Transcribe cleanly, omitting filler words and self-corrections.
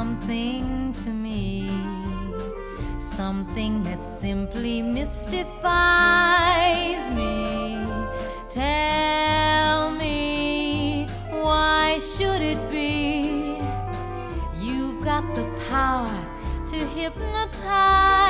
something to me, something that simply mystifies me. Tell me, why should it be? You've got the power to hypnotize